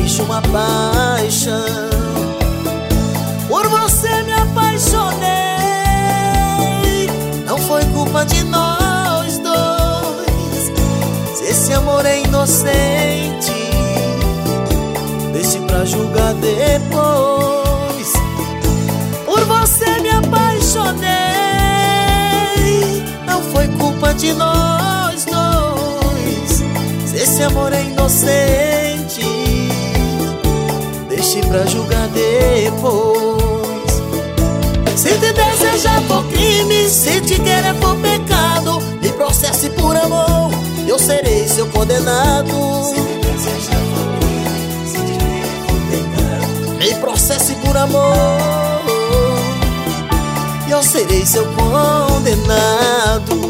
capricho, uma paixão. Por você me apaixonei, não foi culpa de nós dois. Se esse amor é inocente, deixe pra julgar depois. Por você me apaixonei, não foi culpa de nós dois. Se esse amor é inocente, deixe pra julgar depois. Se te desejar for crime, se te querer for pecado, me processe por amor, eu serei seu condenado. Me processe por amor, eu serei seu condenado.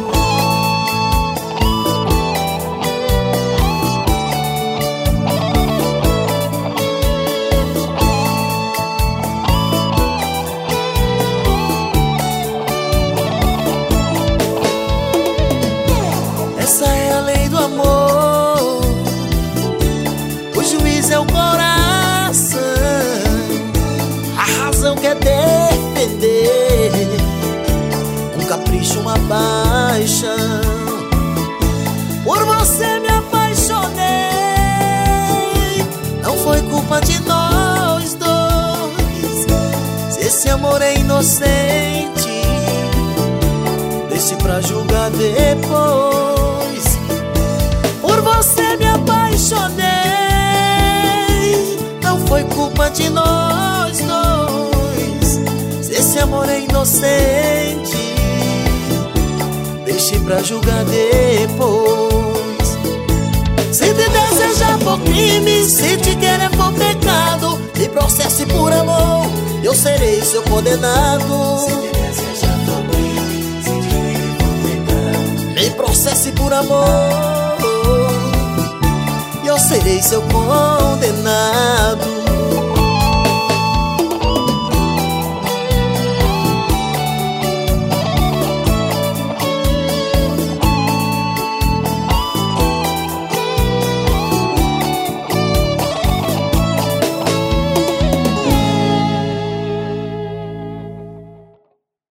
Essa é a lei do amor, o juiz é o coração, a razão quer defender, um capricho, uma paixão. Por você me apaixonei, não foi culpa de nós dois. Se esse amor é inocente, deixe pra julgar depois. Por você me apaixonei, não foi culpa de nós dois. Se esse amor é inocente, deixe pra julgar depois. Se te desejar for crime, se te querer for pecado, me processe por amor, eu serei seu condenado. Se te desejar for crime, se te querer for pecado, me processe por amor, eu serei seu condenado.